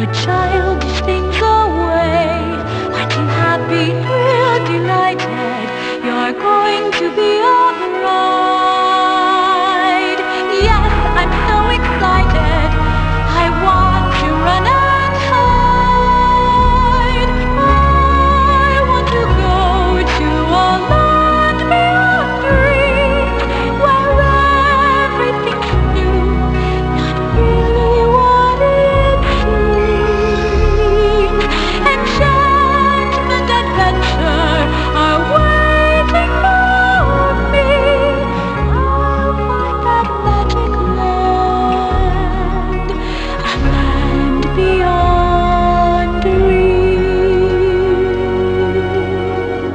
childish things away. Fighting happy, thrilled, delighted, you're going to be a bride. Yes, I'm so excited, I want to run and hide. I want to go to a land beyond dreams, where everything's new, not really what it seems. Enchantment, adventure are waiting for me. I'll find that magic land, a land beyond dreams.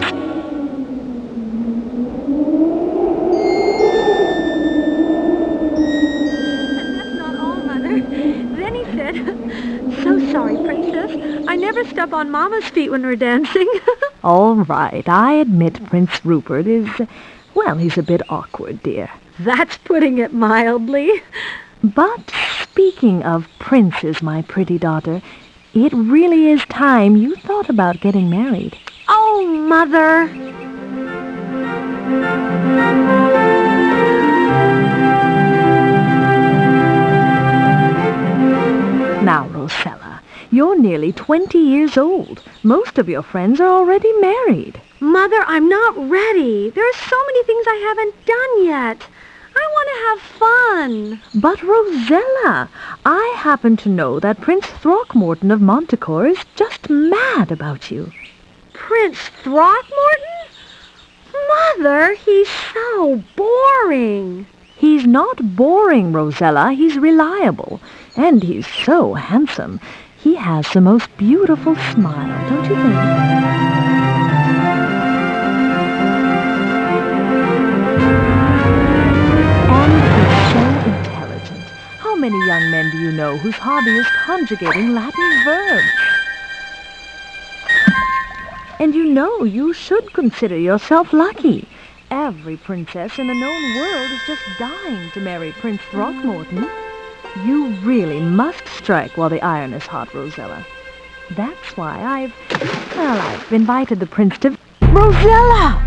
That's not all, Mother. Then he said, "So sorry, Princess. I never step on Mama's feet when we're dancing." All right, I admit Prince Rupert is, well, he's a bit awkward, dear. That's putting it mildly. But speaking of princes, my pretty daughter, it really is time you thought about getting married. Oh, Mother. Now, Rosella, you're nearly 20 years old. Most of your friends are already married. Mother, I'm not ready. There are so many things I haven't done yet. I want to have fun. But, Rosella, I happen to know that Prince Throckmorton of Montecore is just mad about you. Prince Throckmorton? Mother, he's so boring. He's not boring, Rosella. He's reliable. And he's so handsome. He has the most beautiful smile, don't you think? And he's so intelligent. How many young men do you know whose hobby is conjugating Latin verbs? And you know you should consider yourself lucky. Every princess in the known world is just dying to marry Prince Throckmorton. You really must strike while the iron is hot, Rosella. That's why I've invited the prince to... Rosella!